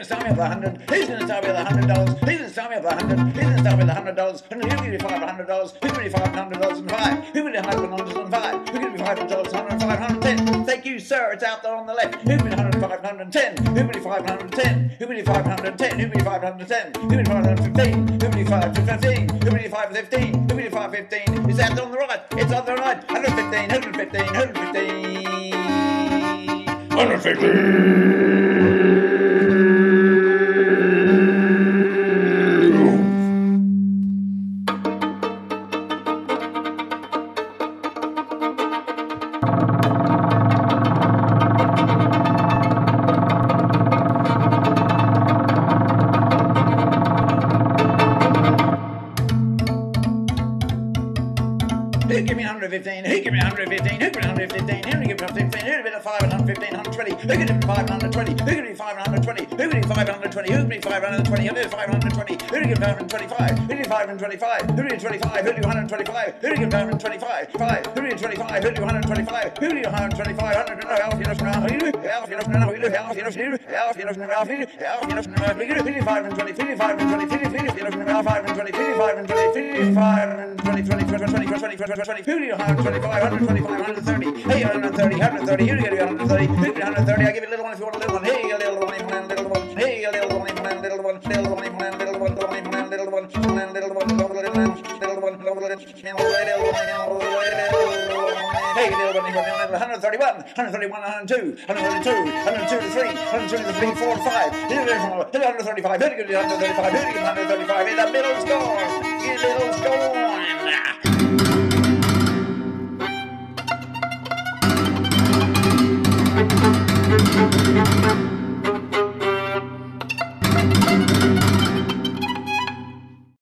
going to start me with $100? Who's going to start me with $100? Who's going to start me with $100? Who's going to start me with $100? Who's going to give me $500? Who's going to be $500 and five? Who's going to be $100 and five? Who's going to be $500, 110? Thank you, sir. It's out there on the left. Who's going to be 510? Who's going to be 510? Who's going to be 510? Who's going to be 510? Who's going to be 515? Who's going to be 515? Who's going to be 515? Who's going to be 515? It's out there on the right. It's on the right. 115, 115, 115. 115. Who give me 115? Who give me 115? Who give me 115? Who give me 115? Who give me 515? 120? Who give me 520? Who give me 520? Who give me 520? Who give me 520? Who give me 520? Who give me 525? Who give me 525? Who give me 25? Who give me 125? Who give me 525? 5. Who give me 25? Who give me 125? Who give me 125? 130. I give you a little one if you want a little one. Hey, a little one, little one. Hey, a little one, little one, little one, little one, little one, little one, little one, little one, little one, little one. Hey, little one, 131, 131, 102, 132, 102 to 3, 102 to 3, 4 to 5, 135, 135, 135, in the middle score,